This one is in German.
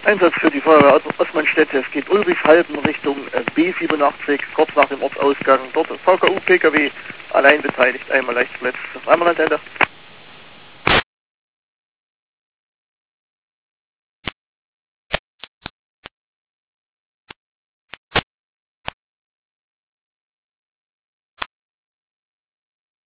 Einsatz für die Feuerwehr Ossmannstädte. Es geht Ulrichshalden Richtung B87, kurz nach dem Ortsausgang. Dort VKU-PKW allein beteiligt, einmal leicht verletzt. Einmal Antenne.